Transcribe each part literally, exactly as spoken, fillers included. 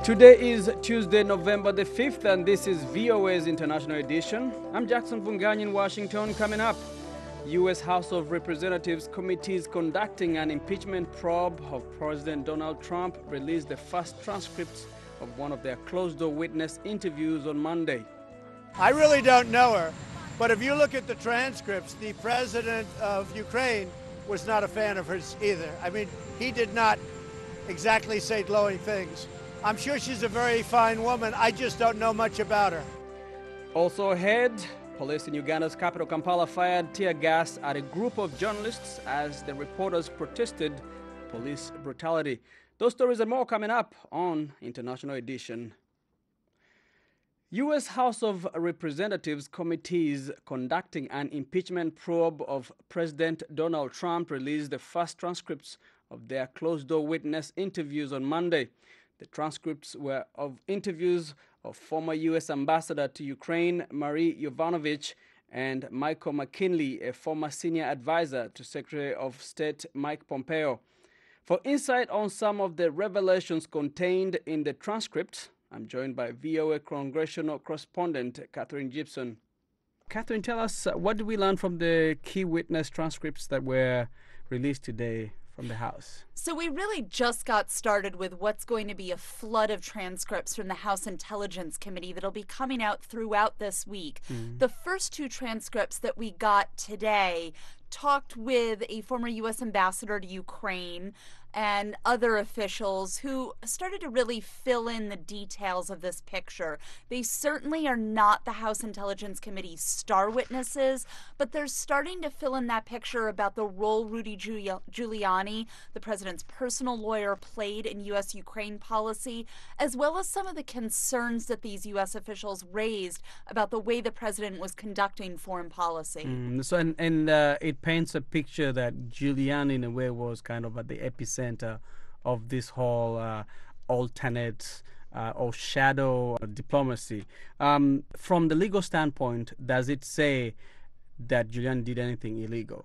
Today is Tuesday, November the fifth, and this is V O A's International Edition. I'm Jackson Vunganyi in Washington. Coming up, U S House of Representatives committees conducting an impeachment probe of President Donald Trump released the first transcripts of one of their closed-door witness interviews on Monday. I really don't know her, but if you look at the transcripts, the president of Ukraine was not a fan of hers either. I mean, he did not exactly say glowing things. I'm sure she's a very fine woman. I just don't know much about her. Also ahead, police in Uganda's capital Kampala fired tear gas at a group of journalists as the reporters protested police brutality. Those stories and more coming up on International Edition. U S House of Representatives committees conducting an impeachment probe of President Donald Trump released the first transcripts of their closed-door witness interviews on Monday. The transcripts were of interviews of former U S Ambassador to Ukraine, Marie Yovanovitch, and Michael McKinley, a former senior advisor to Secretary of State Mike Pompeo. For insight on some of the revelations contained in the transcript, I'm joined by V O A congressional correspondent Catherine Gibson. Catherine, tell us, uh, what did we learn from the key witness transcripts that were released today from the House? So we really just got started with what's going to be a flood of transcripts from the House Intelligence Committee that'll be coming out throughout this week. Mm. The first two transcripts that we got today talked with a former U S ambassador to Ukraine and other officials who started to really fill in the details of this picture. They certainly are not the House Intelligence Committee's star witnesses, but they're starting to fill in that picture about the role Rudy Giuliani, the president's personal lawyer, played in U S Ukraine policy, as well as some of the concerns that these U S officials raised about the way the president was conducting foreign policy. Mm, so, and, and uh, it paints a picture that Giuliani, in a way, was kind of at the epicenter of this whole uh, alternate uh, or shadow diplomacy. Um, from the legal standpoint, does it say that Giuliani did anything illegal?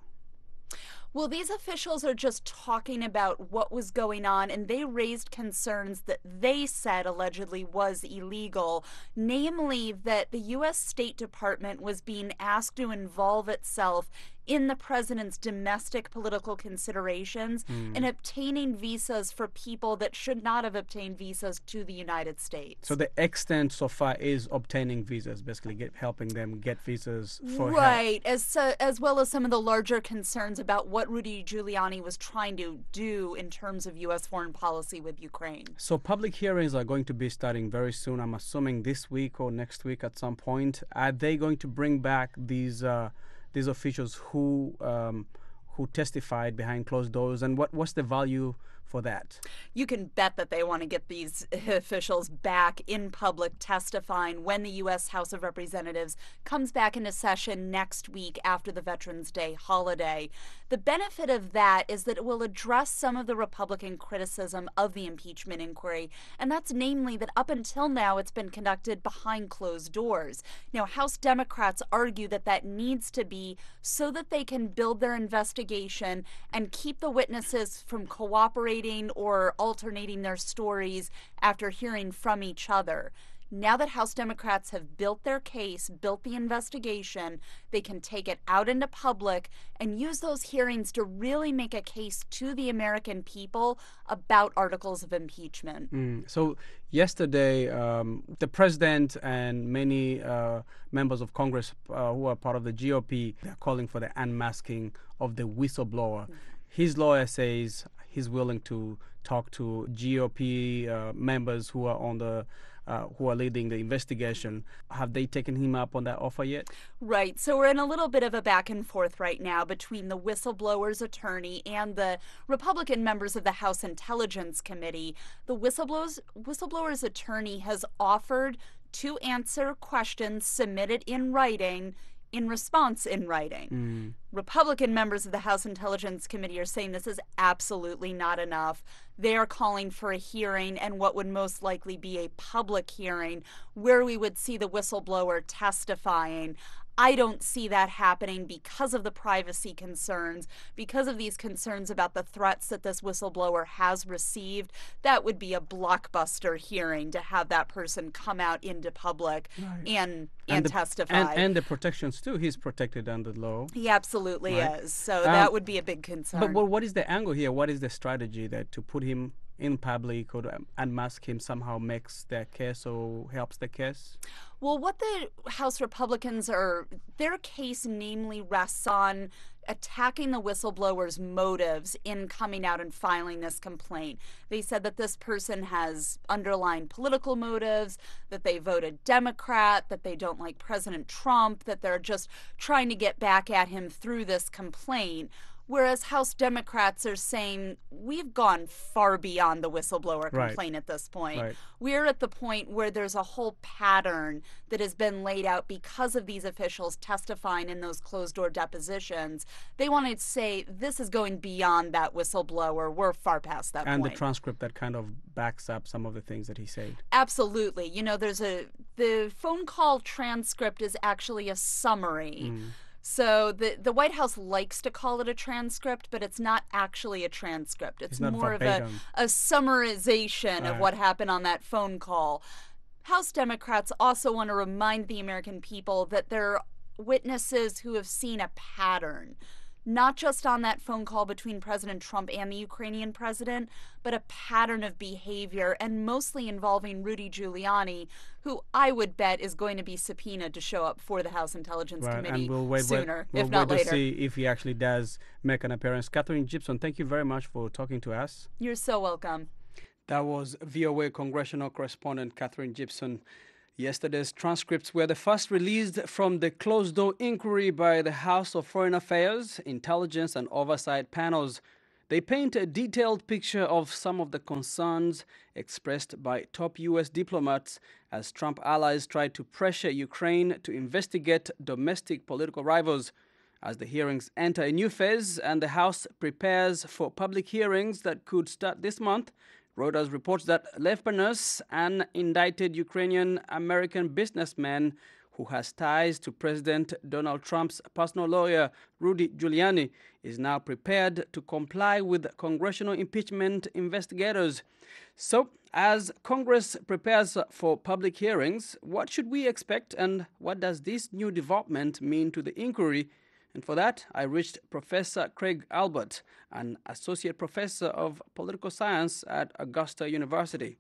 Well, these officials are just talking about what was going on, and they raised concerns that they said allegedly was illegal, namely that the U S State Department was being asked to involve itself in the president's domestic political considerations mm. and obtaining visas for people that should not have obtained visas to the United States. So the extent so far is obtaining visas, basically get, helping them get visas for right, help. as uh, as well as some of the larger concerns about what Rudy Giuliani was trying to do in terms of U S foreign policy with Ukraine. So public hearings are going to be starting very soon, I'm assuming this week or next week at some point. Are they going to bring back these uh, these officials who um, who testified behind closed doors, and what what's the value for that? You can bet that they want to get these officials back in public testifying when the U S House of Representatives comes back into session next week after the Veterans Day holiday. The benefit of that is that it will address some of the Republican criticism of the impeachment inquiry, and that's namely that up until now it's been conducted behind closed doors. Now, House Democrats argue that that needs to be so that they can build their investigation and keep the witnesses from cooperating or alternating their stories after hearing from each other. Now that House Democrats have built their case, built the investigation, they can take it out into public and use those hearings to really make a case to the American people about articles of impeachment. Mm. So yesterday, um, the president and many uh, members of Congress uh, who are part of the G O P, they're calling for the unmasking of the whistleblower. Mm-hmm. His lawyer says he's willing to talk to G O P uh, members who are on the uh, who are leading the investigation. Have they taken him up on that offer yet? Right. So we're in a little bit of a back and forth right now between the whistleblower's attorney and the Republican members of the House Intelligence Committee. The whistleblower's, whistleblower's attorney has offered to answer questions submitted in writing in response in writing. Mm. Republican members of the House Intelligence Committee are saying this is absolutely not enough. They are calling for a hearing, and what would most likely be a public hearing where we would see the whistleblower testifying. I don't see that happening because of the privacy concerns, because of these concerns about the threats that this whistleblower has received. That would be a blockbuster hearing to have that person come out into public Right. and and, And the, testify. and, and the protections too. He's protected under the law. He absolutely Right. is. So Um, that would be a big concern. But, but what is the angle here? What is the strategy that to put him in public or to unmask him somehow makes their case or helps the case? Well, what the House Republicans are, their case namely rests on attacking the whistleblower's motives in coming out and filing this complaint. They said that this person has underlying political motives, that they voted Democrat, that they don't like President Trump, that they're just trying to get back at him through this complaint. Whereas House Democrats are saying we've gone far beyond the whistleblower Right. complaint at this point. Right. We're at the point where there's a whole pattern that has been laid out because of these officials testifying in those closed-door depositions. They want to say this is going beyond that whistleblower. We're far past that And point. the transcript that kind of backs up some of the things that he said. Absolutely. You know, there's a the phone call transcript is actually a summary. Mm. So the the White House likes to call it a transcript, but it's not actually a transcript. It's, It's not more verbatim. of a, a summarization of Right. what happened on that phone call. House Democrats also want to remind the American people that they're witnesses who have seen a pattern, not just on that phone call between President Trump and the Ukrainian president, but a pattern of behavior, and mostly involving Rudy Giuliani, who I would bet is going to be subpoenaed to show up for the House Intelligence Right, Committee and we'll wait, sooner, wait, we'll if not wait later. to see if he actually does make an appearance. Katherine Gibson, thank you very much for talking to us. You're so welcome. That was V O A congressional correspondent Katherine Gibson. Yesterday's transcripts were the first released from the closed-door inquiry by the House of Foreign Affairs, Intelligence and Oversight panels. They paint a detailed picture of some of the concerns expressed by top U S diplomats as Trump allies tried to pressure Ukraine to investigate domestic political rivals. As the hearings enter a new phase and the House prepares for public hearings that could start this month, Reuters reports that Lev Parnas, an indicted Ukrainian-American businessman who has ties to President Donald Trump's personal lawyer, Rudy Giuliani, is now prepared to comply with congressional impeachment investigators. So, as Congress prepares for public hearings, what should we expect, and what does this new development mean to the inquiry? And for that, I reached Professor Craig Albert, an associate professor of political science at Augusta University.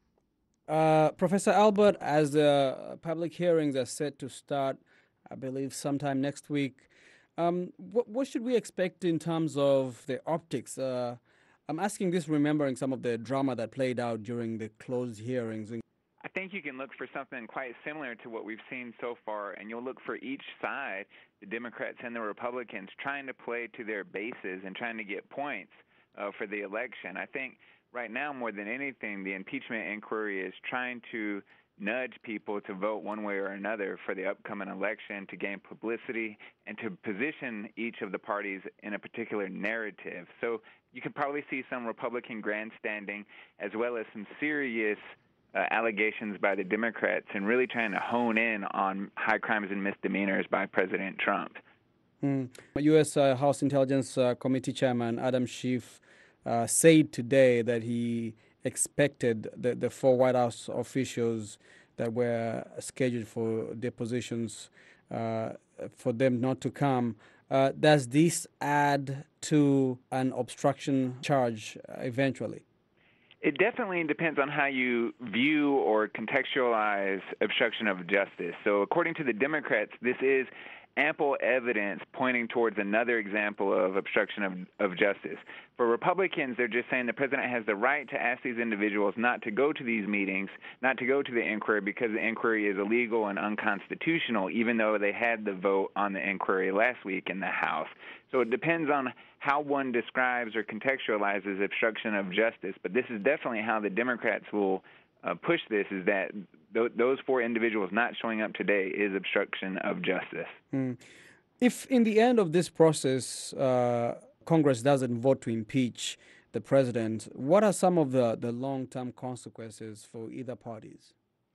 Uh, Professor Albert, as the public hearings are set to start, I believe sometime next week, um, what, what should we expect in terms of the optics? Uh, I'm asking this remembering some of the drama that played out during the closed hearings. I think you can look for something quite similar to what we've seen so far, and you'll look for each side, the Democrats and the Republicans, trying to play to their bases and trying to get points uh, for the election. I think right now, more than anything, the impeachment inquiry is trying to nudge people to vote one way or another for the upcoming election to gain publicity and to position each of the parties in a particular narrative. So you could probably see some Republican grandstanding as well as some serious Uh, allegations by the Democrats and really trying to hone in on high crimes and misdemeanors by President Trump. Mm. U S Uh, House Intelligence uh, Committee Chairman Adam Schiff uh, said today that he expected the, the four White House officials that were scheduled for depositions uh, for them not to come. Uh, does this add to an obstruction charge uh, eventually? It definitely depends on how you view or contextualize obstruction of justice. So according to the Democrats, this is ample evidence pointing towards another example of obstruction of, of justice. For Republicans, they're just saying the president has the right to ask these individuals not to go to these meetings, not to go to the inquiry because the inquiry is illegal and unconstitutional, even though they had the vote on the inquiry last week in the House. So it depends on how one describes or contextualizes obstruction of justice. But this is definitely how the Democrats will uh, push this, is that th- those four individuals not showing up today is obstruction of justice. Mm. If in the end of this process, uh, Congress doesn't vote to impeach the president, what are some of the, the long-term consequences for either parties?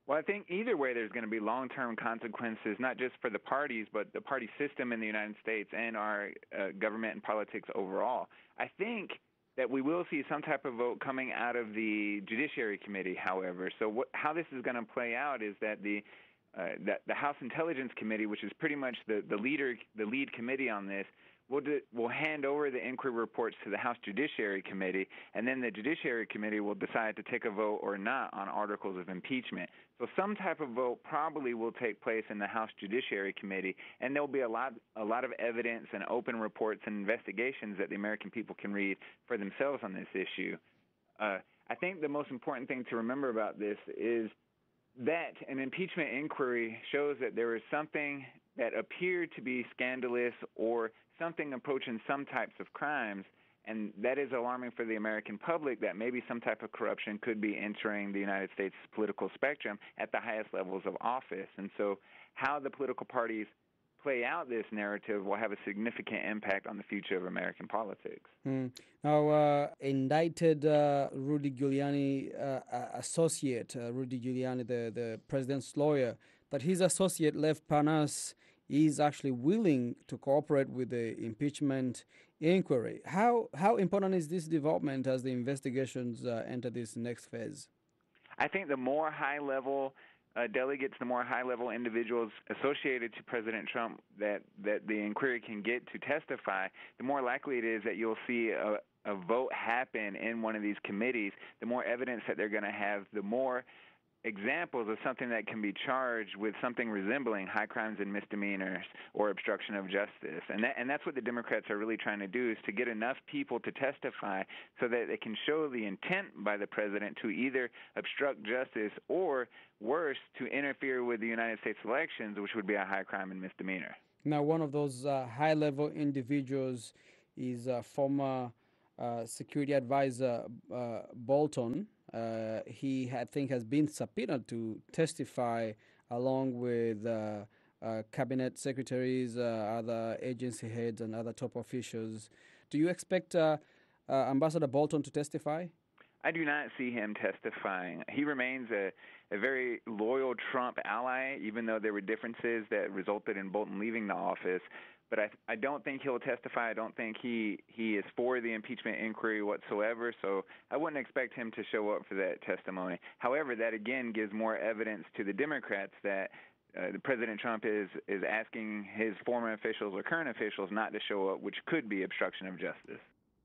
Well, I think either way there's going to be long-term consequences, not just for the parties, but the party system in the United States and our uh, government and politics overall. I think that we will see some type of vote coming out of the Judiciary Committee, however. So what, how this is going to play out is that the uh, that the House Intelligence Committee, which is pretty much the, the leader, the lead committee on this, will do, will hand over the inquiry reports to the House Judiciary Committee, and then the Judiciary Committee will decide to take a vote or not on articles of impeachment. So some type of vote probably will take place in the House Judiciary Committee, and there will be a lot, a lot of evidence and open reports and investigations that the American people can read for themselves on this issue. Uh, I think the most important thing to remember about this is that an impeachment inquiry shows that there is something that appeared to be scandalous or something approaching some types of crimes, and that is alarming for the American public that maybe some type of corruption could be entering the United States political spectrum at the highest levels of office. And so how the political parties play out this narrative will have a significant impact on the future of American politics. Mm. Now, uh, indicted uh, Rudy Giuliani uh, associate, uh, Rudy Giuliani, the, the president's lawyer, that his associate, Lev Parnas, is actually willing to cooperate with the impeachment inquiry. How how important is this development as the investigations uh, enter this next phase? I think the more high-level uh, delegates, the more high-level individuals associated to President Trump that, that the inquiry can get to testify, the more likely it is that you'll see a, a vote happen in one of these committees. The more evidence that they're going to have, the more examples of something that can be charged with something resembling high crimes and misdemeanors or obstruction of justice. And that, and that's what the Democrats are really trying to do, is to get enough people to testify so that they can show the intent by the president to either obstruct justice or, worse, to interfere with the United States elections, which would be a high crime and misdemeanor. Now, one of those uh, high-level individuals is uh, former uh, security advisor uh, Bolton. Uh, he, I think, has been subpoenaed to testify along with uh, uh, cabinet secretaries, uh, other agency heads, and other top officials. Do you expect uh, uh, Ambassador Bolton to testify? I do not see him testifying. He remains a, a very loyal Trump ally, even though there were differences that resulted in Bolton leaving the office. But I, I don't think he'll testify. I don't think he, he is for the impeachment inquiry whatsoever, so I wouldn't expect him to show up for that testimony. However, that again gives more evidence to the Democrats that uh, the President Trump is, is asking his former officials or current officials not to show up, which could be obstruction of justice.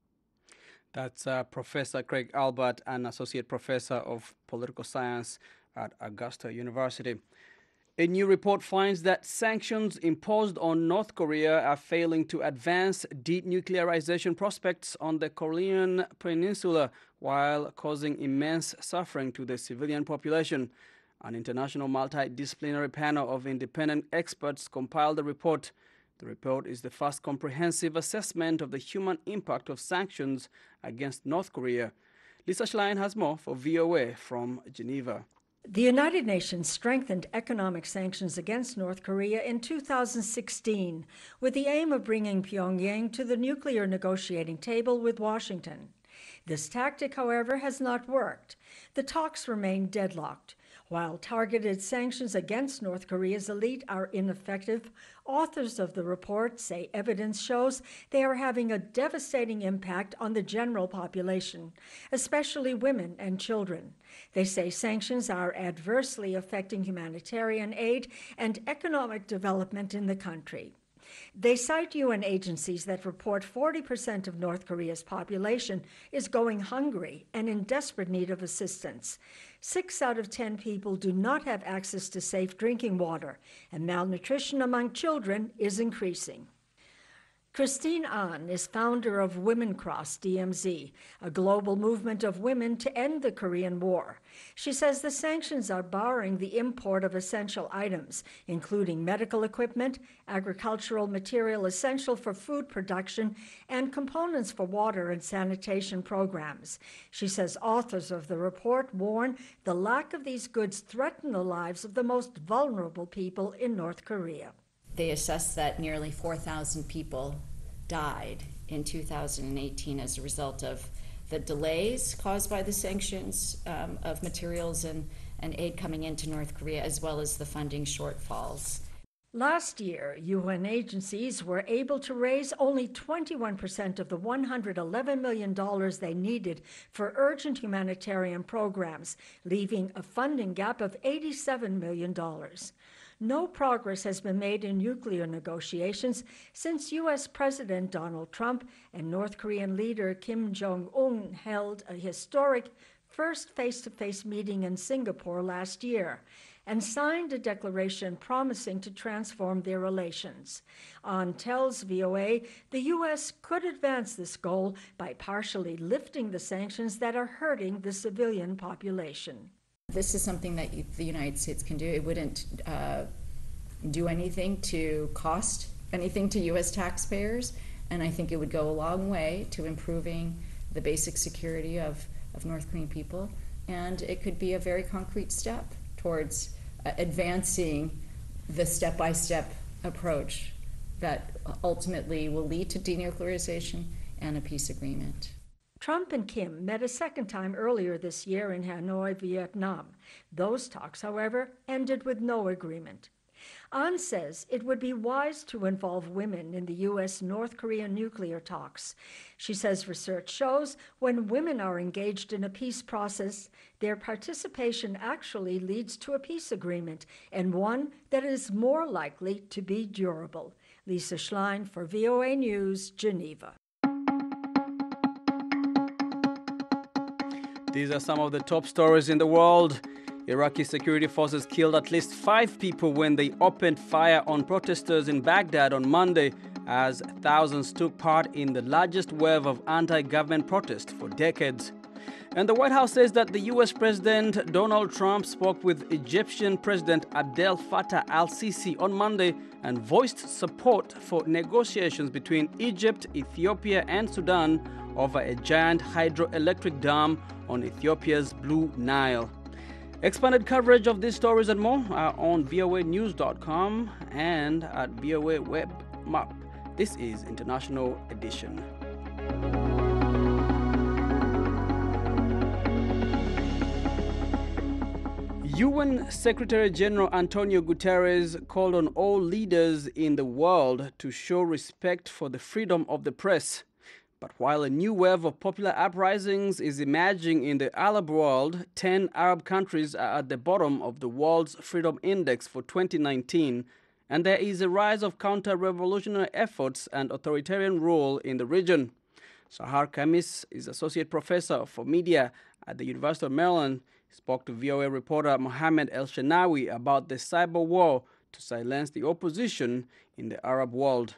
That's uh, Professor Craig Albert, an associate professor of political science at Augusta University. A new report finds that sanctions imposed on North Korea are failing to advance denuclearization prospects on the Korean peninsula while causing immense suffering to the civilian population. An international multidisciplinary panel of independent experts compiled the report. The report is the first comprehensive assessment of the human impact of sanctions against North Korea. Lisa Schlein has more for V O A from Geneva. The United Nations strengthened economic sanctions against North Korea in two thousand sixteen with the aim of bringing Pyongyang to the nuclear negotiating table with Washington. This tactic, however, has not worked. The talks remain deadlocked. While targeted sanctions against North Korea's elite are ineffective, authors of the report say evidence shows they are having a devastating impact on the general population, especially women and children. They say sanctions are adversely affecting humanitarian aid and economic development in the country. They cite U N agencies that report forty percent of North Korea's population is going hungry and in desperate need of assistance. Six out of ten people do not have access to safe drinking water, and malnutrition among children is increasing. Christine Ahn is founder of Women Cross D M Z, a global movement of women to end the Korean War. She says the sanctions are barring the import of essential items, including medical equipment, agricultural material essential for food production, and components for water and sanitation programs. She says authors of the report warn the lack of these goods threaten the lives of the most vulnerable people in North Korea. They assess that nearly four thousand people died in two thousand eighteen as a result of the delays caused by the sanctions um, of materials and, and aid coming into North Korea, as well as the funding shortfalls. Last year, U N agencies were able to raise only twenty-one percent of the one hundred eleven million dollars they needed for urgent humanitarian programs, leaving a funding gap of eighty-seven million dollars. No progress has been made in nuclear negotiations since U S President Donald Trump and North Korean leader Kim Jong-un held a historic first face-to-face meeting in Singapore last year and signed a declaration promising to transform their relations. On Tells V O A, the U S could advance this goal by partially lifting the sanctions that are hurting the civilian population. This is something that the United States can do. It wouldn't uh, do anything to cost anything to U S taxpayers, and I think it would go a long way to improving the basic security of, of North Korean people, and it could be a very concrete step towards uh, advancing the step-by-step approach that ultimately will lead to denuclearization and a peace agreement. Trump and Kim met a second time earlier this year in Hanoi, Vietnam. Those talks, however, ended with no agreement. An says it would be wise to involve women in the U S North Korean nuclear talks. She says research shows when women are engaged in a peace process, their participation actually leads to a peace agreement, and one that is more likely to be durable. Lisa Schlein for V O A News, Geneva. These are some of the top stories in the world. Iraqi security forces killed at least five people when they opened fire on protesters in Baghdad on Monday, as thousands took part in the largest wave of anti-government protest for decades. And the White House says that the U S President Donald Trump spoke with Egyptian President Abdel Fattah al-Sisi on Monday and voiced support for negotiations between Egypt, Ethiopia and Sudan over a giant hydroelectric dam on Ethiopia's Blue Nile. Expanded coverage of these stories and more are on V O A news dot com and at V O A Web Map. This is International Edition. U N Secretary General Antonio Guterres called on all leaders in the world to show respect for the freedom of the press. But while a new wave of popular uprisings is emerging in the Arab world, ten Arab countries are at the bottom of the World's Freedom Index for twenty nineteen, and there is a rise of counter-revolutionary efforts and authoritarian rule in the region. Sahar Khamis is Associate Professor for Media at the University of Maryland. He spoke to V O A reporter Mohammed El-Shenawi about the cyber war to silence the opposition in the Arab world.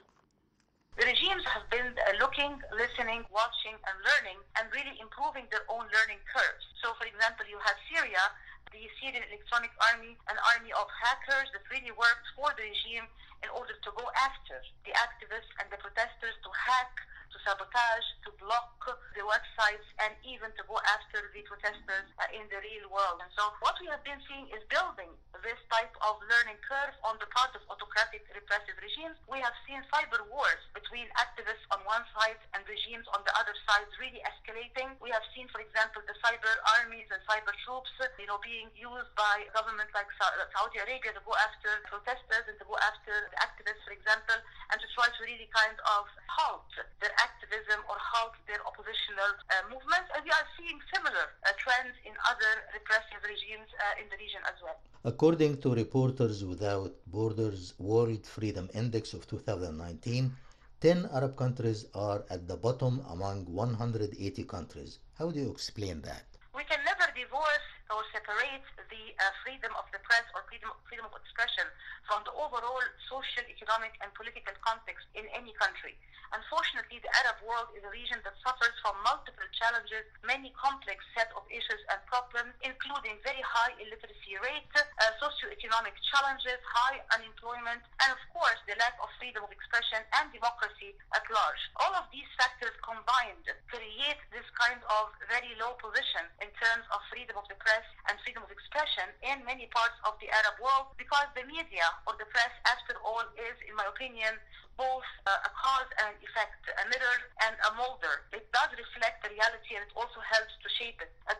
The regimes have been uh, looking, listening, watching, and learning, and really improving their own learning curves. So, for example, you have Syria, the Syrian Electronic Army, an army of hackers that really worked for the regime in order to go after the activists and the protesters, to hack, to sabotage, to block the websites, and even to go after the protesters uh, in the real world. And so what we have been seeing is building this type of learning curve on the part of autocratic repressive regimes. We have seen cyber wars between activists on one side and regimes on the other side really escalating. We have seen, for example, the cyber armies and cyber troops, you know, being used by governments like Saudi Arabia to go after protesters and to go after the activists, for example, and to try to really kind of halt their activism or halt their oppositional uh, movements. And we are seeing similar uh, trends in other repressive regimes uh, in the region as well. According to Reporters Without Borders World Freedom Index of two thousand nineteen, ten Arab countries are at the bottom among one hundred eighty countries. How do you explain that? We can never divorce or separate the uh, freedom of the press or freedom, freedom of expression from the overall social, economic, and political context in any country. Unfortunately, the Arab world is a region that suffers from multiple challenges, many complex set of issues and problems, including very high illiteracy rate, uh, socioeconomic challenges, high unemployment, and of course, the lack of freedom of expression and democracy at large. All of these factors combined create this kind of very low position in terms of freedom of the press and freedom of expression in many parts of the Arab world, because the media or the press, after all, is, in my opinion, both uh, a cause and effect, a mirror and a molder. It does reflect the reality, and it also helps to shape it at the same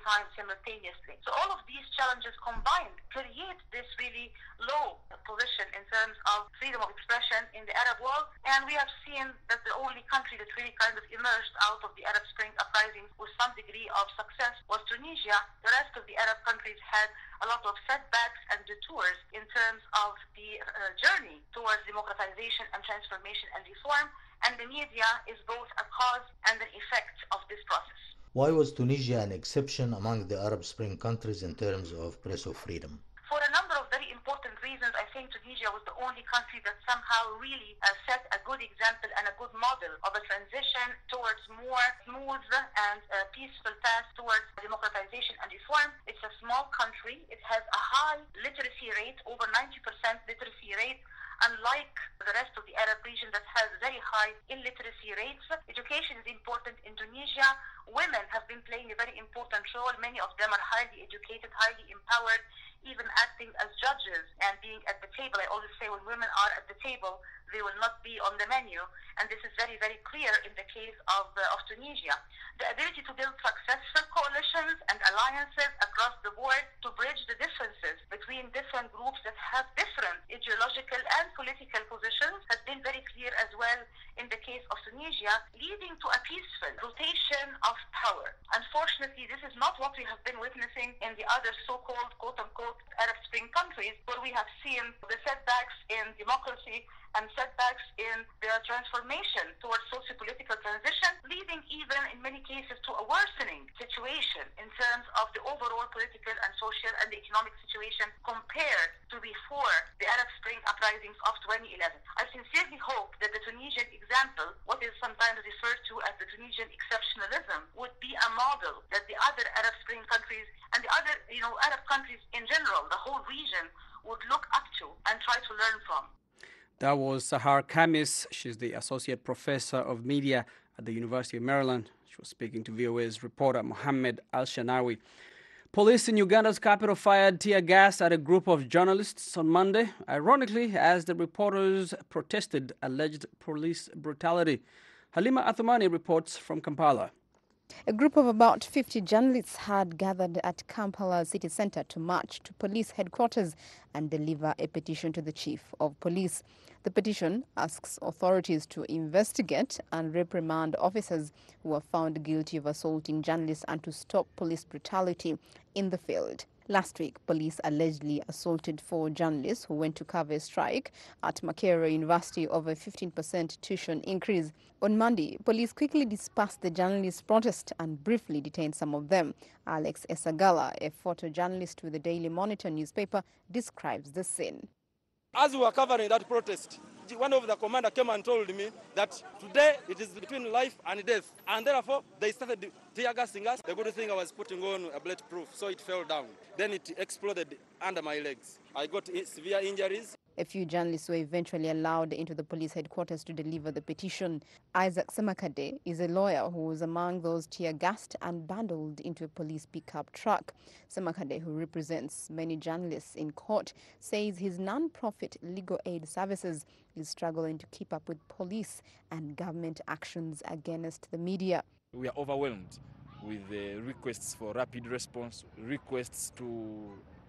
time simultaneously. So all of these challenges combined create this really low position in terms of freedom of expression in the Arab world. And we have seen that the only country that really kind of emerged out of the Arab Spring uprising with some degree of success was Tunisia. The rest of the Arab countries had a lot of setbacks and detours in terms of the uh, journey towards democratization and transformation and reform, and the media is both a cause and an effect of this process. Why was Tunisia an exception among the Arab Spring countries in terms of press of freedom? For a number of very important reasons, I think Tunisia was the only country that somehow really uh, set a good example and a good model of a transition towards more smooth and uh, peaceful path towards democratization and reform. It's a small country. It has a high literacy rate, over ninety percent literacy rate, unlike the rest of the Arab region that has very high illiteracy rates. Education is important in Tunisia. Women have been playing a very important role. Many of them are highly educated, highly empowered, even acting as judges and being at the table. I always say when women are at the table, they will not be on the menu. And this is very, very clear in the case of, uh, of Tunisia. The ability to build successful coalitions and alliances across the board to bridge the differences between different groups that have different ideological and political positions has been very clear as well in the case of Tunisia, leading to a peaceful rotation of power. Unfortunately, this is not what we have been witnessing in the other so-called quote-unquote Arab Spring countries, where we have seen the setbacks in democracy and setbacks in their transformation towards socio-political transition, leading even in many cases to a worsening situation in terms of the overall political and social and economic situation compared to before the Arab Spring uprisings of twenty eleven. I sincerely hope that the Tunisian example, what is sometimes referred to as the Tunisian exceptionalism, would be a model that the other Arab Spring countries and the other, you know, Arab countries in general, the whole region, would look up to and try to learn from. That was Sahar Khamis. She's the Associate Professor of Media at the University of Maryland. She was speaking to V O A's reporter Mohammed Al-Shanawi. Police in Uganda's capital fired tear gas at a group of journalists on Monday, ironically, as the reporters protested alleged police brutality. Halima Athumani reports from Kampala. A group of about fifty journalists had gathered at Kampala city centre to march to police headquarters and deliver a petition to the chief of police. The petition asks authorities to investigate and reprimand officers who are found guilty of assaulting journalists and to stop police brutality in the field. Last week, police allegedly assaulted four journalists who went to cover a strike at Makerere University over a fifteen percent tuition increase. On Monday, police quickly dispersed the journalists' protest and briefly detained some of them. Alex Esagala, a photojournalist with the Daily Monitor newspaper, describes the scene. As we were covering that protest, one of the commander came and told me that today it is between life and death. And therefore, they started tear gassing us. The good thing I was putting on a bulletproof, so it fell down. Then it exploded under my legs. I got severe injuries. A few journalists were eventually allowed into the police headquarters to deliver the petition. Isaac Semakade is a lawyer who was among those tear-gassed and bundled into a police pickup truck. Semakade, who represents many journalists in court, says his non-profit legal aid services is struggling to keep up with police and government actions against the media. We are overwhelmed with the requests for rapid response, requests to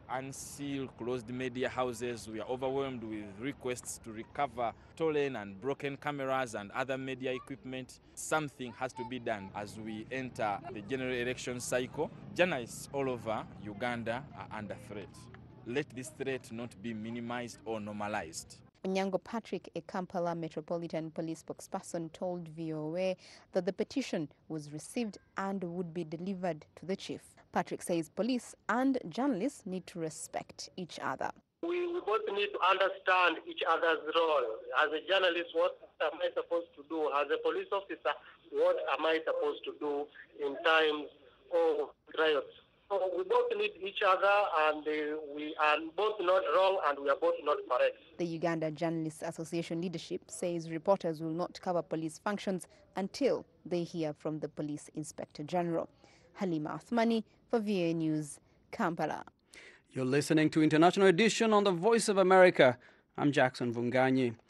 unseal closed media houses. We are overwhelmed with requests to recover stolen and broken cameras and other media equipment. Something has to be done as we enter the general election cycle. Journalists all over Uganda are under threat. Let this threat not be minimized or normalized. Onyango Patrick, a Kampala Metropolitan Police spokesperson, told V O A that the petition was received and would be delivered to the chief. Patrick says police and journalists need to respect each other. We, we both need to understand each other's role. As a journalist, what am I supposed to do? As a police officer, what am I supposed to do in times of riots? So we both need each other, and uh, we are both not wrong and we are both not correct. The Uganda Journalists Association leadership says reporters will not cover police functions until they hear from the Police Inspector General. Halima Athmani for V O A News, Kampala. You're listening to International Edition on the Voice of America. I'm Jackson Vunganyi.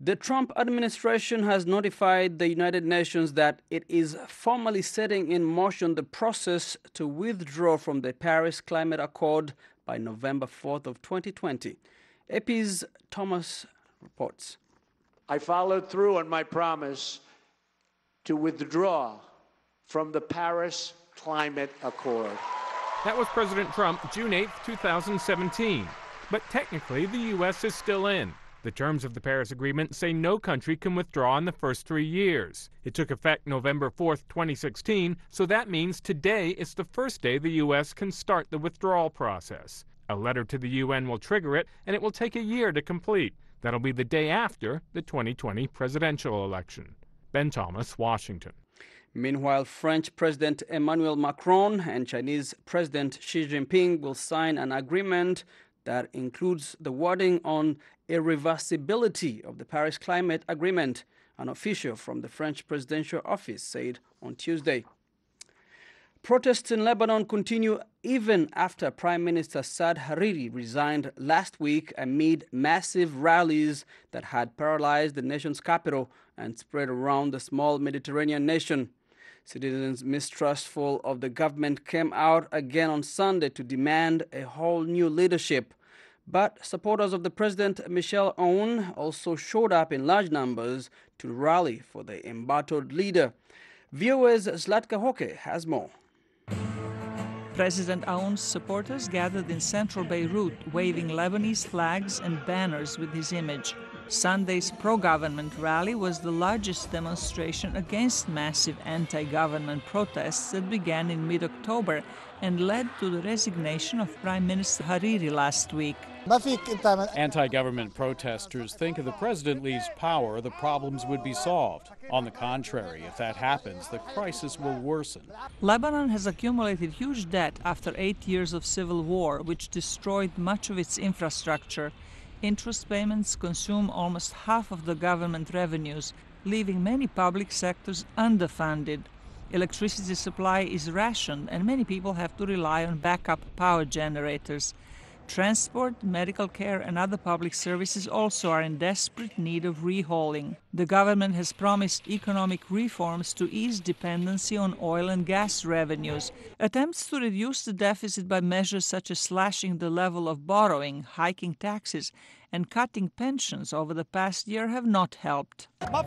The Trump administration has notified the United Nations that it is formally setting in motion the process to withdraw from the Paris Climate Accord by November fourth of twenty twenty. A P's Thomas reports. I followed through on my promise to withdraw from the Paris Climate Accord. That was President Trump, June eighth, two thousand seventeen. But technically, the U S is still in. The terms of the Paris Agreement say no country can withdraw in the first three years. It took effect November fourth, twenty sixteen, so that means today is the first day the U S can start the withdrawal process. A letter to the U N will trigger it, and it will take a year to complete. That'll be the day after the twenty twenty presidential election. Ben Thomas, Washington. Meanwhile, French President Emmanuel Macron and Chinese President Xi Jinping will sign an agreement that includes the wording on irreversibility of the Paris Climate Agreement, an official from the French presidential office said on Tuesday. Protests in Lebanon continue even after Prime Minister Saad Hariri resigned last week amid massive rallies that had paralyzed the nation's capital and spread around the small Mediterranean nation. Citizens mistrustful of the government came out again on Sunday to demand a whole new leadership. But supporters of the president, Michel Aoun, also showed up in large numbers to rally for the embattled leader. V O A's Zlatka Hoke has more. President Aoun's supporters gathered in central Beirut, waving Lebanese flags and banners with his image. Sunday's pro-government rally was the largest demonstration against massive anti-government protests that began in mid-October and led to the resignation of Prime Minister Hariri last week. Anti-government protesters think if the president leaves power, the problems would be solved. On the contrary, if that happens, the crisis will worsen. Lebanon has accumulated huge debt after eight years of civil war, which destroyed much of its infrastructure. Interest payments consume almost half of the government revenues, leaving many public sectors underfunded. Electricity supply is rationed, and many people have to rely on backup power generators. Transport, medical care, and other public services also are in desperate need of rehauling. The government has promised economic reforms to ease dependency on oil and gas revenues. Attempts to reduce the deficit by measures such as slashing the level of borrowing, hiking taxes, and cutting pensions over the past year have not helped.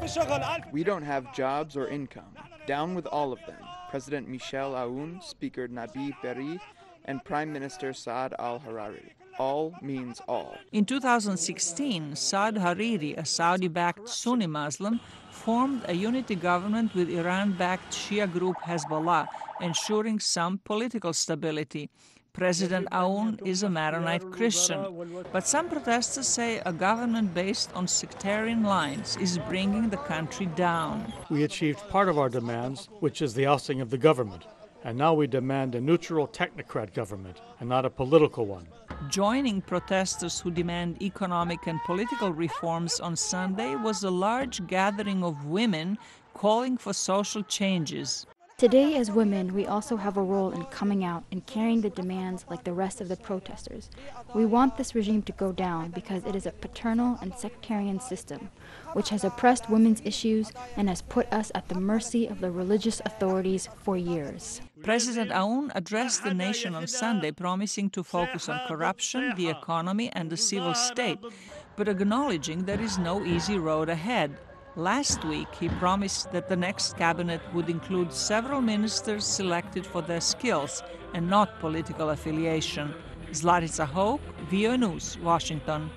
We don't have jobs or income. Down with all of them. President Michel Aoun, Speaker Nabi Berri, and Prime Minister Saad al-Hariri. All means all. In two thousand sixteen, Saad Hariri, a Saudi-backed Sunni Muslim, formed a unity government with Iran-backed Shia group Hezbollah, ensuring some political stability. President Aoun is a Maronite Christian, but some protesters say a government based on sectarian lines is bringing the country down. We achieved part of our demands, which is the ousting of the government. And now we demand a neutral technocrat government and not a political one. Joining protesters who demand economic and political reforms on Sunday was a large gathering of women calling for social changes. Today, as women, we also have a role in coming out and carrying the demands like the rest of the protesters. We want this regime to go down because it is a paternal and sectarian system, which has oppressed women's issues and has put us at the mercy of the religious authorities for years. President Aoun addressed the nation on Sunday, promising to focus on corruption, the economy, and the civil state, but acknowledging there is no easy road ahead. Last week, he promised that the next cabinet would include several ministers selected for their skills and not political affiliation. Zlatica Hoke, V O A News, Washington.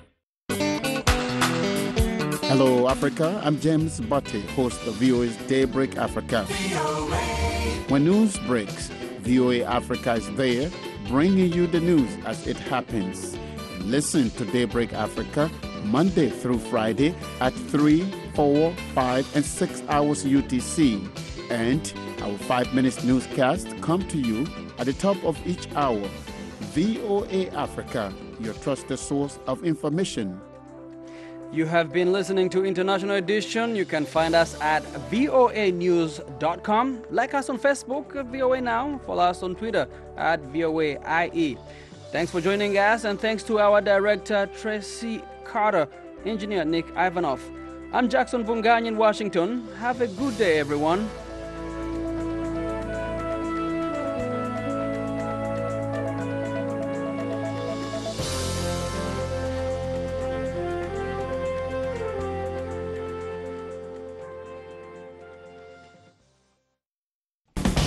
Hello, Africa. I'm James Butte, host of V O A's Daybreak Africa. When news breaks, V O A Africa is there, bringing you the news as it happens. Listen to Daybreak Africa Monday through Friday at three, four, five, and six hours U T C. And our five minutes newscast come to you at the top of each hour. V O A Africa, your trusted source of information. You have been listening to International Edition. You can find us at V O A news dot com. Like us on Facebook, V O A Now. Follow us on Twitter at V O A I E. Thanks for joining us, and thanks to our director, Tracy Carter, engineer Nick Ivanov. I'm Jackson Vunganyi in Washington. Have a good day, everyone.